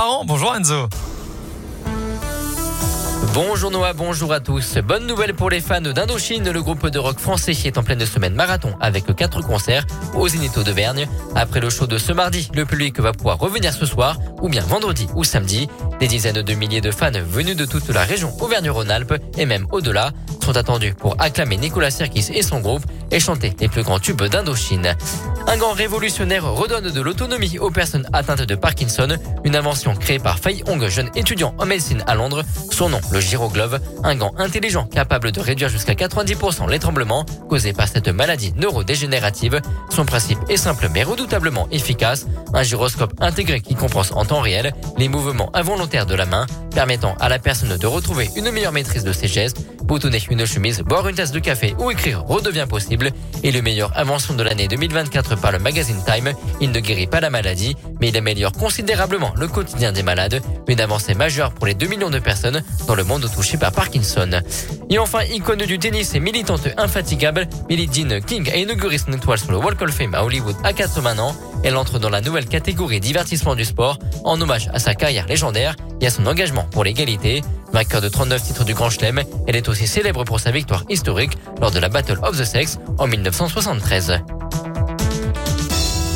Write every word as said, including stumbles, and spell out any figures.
parents. Bonjour Enzo. Bonjour Noah, bonjour à tous. Bonne nouvelle pour les fans d'Indochine. Le groupe de rock français est en pleine semaine marathon avec quatre concerts au Zénith d'Auvergne. Après le show de ce mardi, le public va pouvoir revenir ce soir ou bien vendredi ou samedi. Des dizaines de milliers de fans venus de toute la région Auvergne-Rhône-Alpes et même au-delà sont attendus pour acclamer Nicolas Sirkis et son groupe et chanter les plus grands tubes d'Indochine. Un gant révolutionnaire redonne de l'autonomie aux personnes atteintes de Parkinson, une invention créée par Fei Hong, jeune étudiant en médecine à Londres. Son nom, le Gyroglove, un gant intelligent capable de réduire jusqu'à quatre-vingt-dix pour cent les tremblements causés par cette maladie neurodégénérative. Son principe est simple mais redoutablement efficace. Un gyroscope intégré qui compense en temps réel les mouvements involontaires de la main, permettant à la personne de retrouver une meilleure maîtrise de ses gestes. Boutonner une chemise, boire une tasse de café ou écrire redevient possible. Et le meilleure invention de l'année deux mille vingt-quatre par le magazine Time. Il ne guérit pas la maladie, mais il améliore considérablement le quotidien des malades. Une avancée majeure pour les deux millions de personnes dans le monde touchées par Parkinson. Et enfin, icône du tennis et militante infatigable, Billie Jean King a inauguré son étoile sur le Walk of Fame à Hollywood à quatre-vingts ans. Elle entre dans la nouvelle catégorie divertissement du sport en hommage à sa carrière légendaire et à son engagement pour l'égalité. Vainqueur de trente-neuf titres du Grand Chelem, elle est aussi célèbre pour sa victoire historique lors de la Battle of the Sex en mille neuf cent soixante-treize.